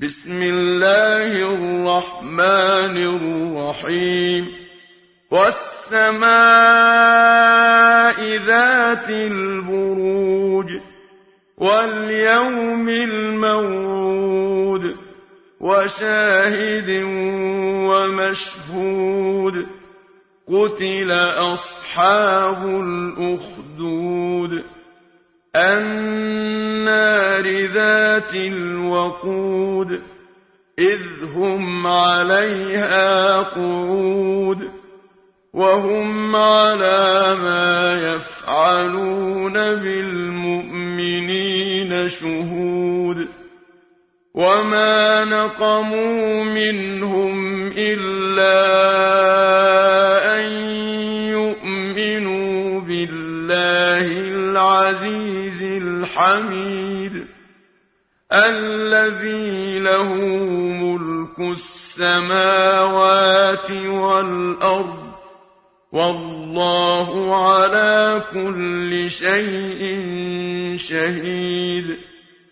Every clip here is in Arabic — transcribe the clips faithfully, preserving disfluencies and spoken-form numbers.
بسم الله الرحمن الرحيم والسماء ذات البروج واليوم الموعود وشاهد ومشهود قتل أصحاب الأخدود النار ذات الوقود إذ هم عليها قعود وهم على ما يفعلون بالمؤمنين شهود وما نقموا منهم إلا أن يؤمنوا بالله العزيز الحميد الذي له ملك السماوات والأرض والله على كل شيء شهيد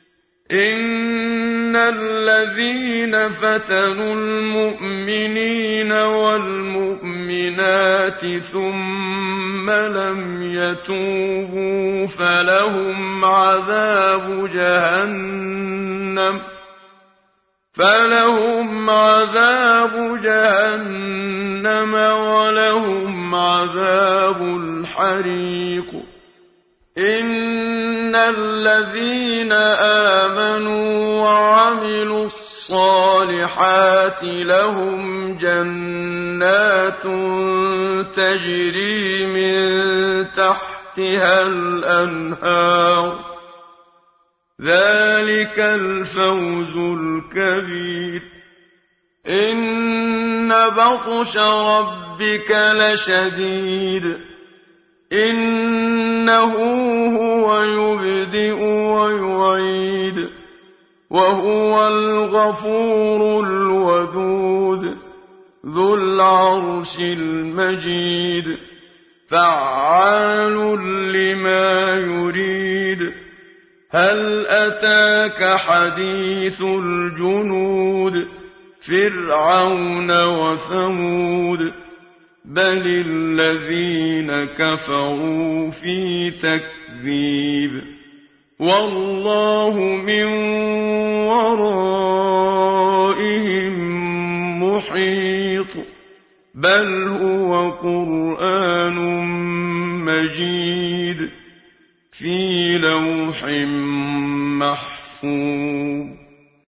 إن الذين فتنوا المؤمنين والمؤمنات ثم لم يتوبوا فلهم عذاب جهنم فلهم عذاب جهنم ولهم عذاب الحريق إن الذين آمنوا وعملوا الصالحات لهم جنات تجري من تحتها الأنهار ذلك الفوز الكبير إن بطش ربك لشديد إنه هو يبدئ ويعيد وهو الغفور الودود ذو العرش المجيد فعال لما يريد هل أتاك حديث الجنود فرعون وثمود بل الذين كفروا في تكذيب والله من ورائهم محيط بل هو قرآن مجيد في لوح محفوظ